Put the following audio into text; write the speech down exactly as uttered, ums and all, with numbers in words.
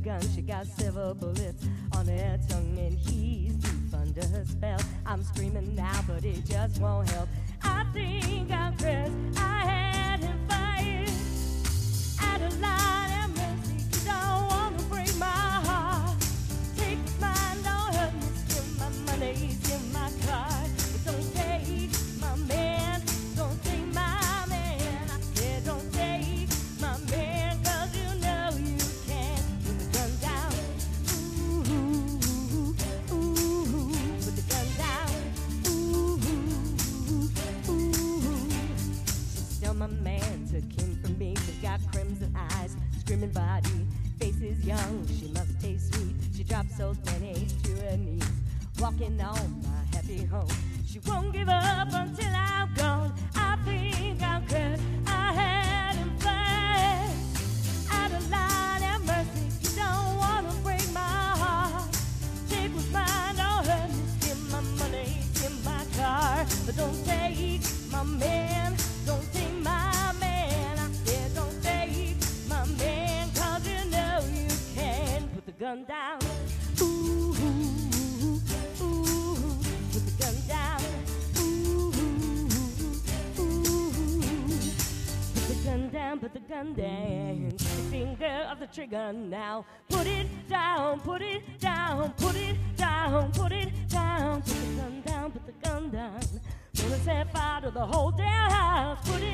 gun. She got several bullets on her tongue, and he's deep under her spell. I'm screaming now, but it just won't help. I think I'm cursed. I had him fired. Out of line and mercy, you don't want to break my heart. Take mine, don't hurt me, steal my money, steal my car. But don't take my man, don't take my man. I said don't take my man, cause you know you can. Put the gun down, ooh, ooh, ooh, put the gun down, ooh, ooh, ooh. She's still my man, took him from me. She's got crimson eyes, screaming body, face is young, she must taste sweet. She drops those pennies to her knees, walking on my happy home. She won't give up until I'm gone. I think I'm cursed. I had him fast. Out of line and mercy, you don't want to break my heart. Take what's mine, don't hurt me, steal my money, steal my car. But don't take my man, don't take my man. I said don't take my man, cause you know you can. Put the gun down, ooh, ooh, ooh, put the gun down, ooh, ooh, ooh, put the gun down, put the gun down. Put the finger of the trigger now. Put it down, put it down, put it down, put it down. Put the gun down, put the gun down. Gonna set fire to the whole damn house. Put it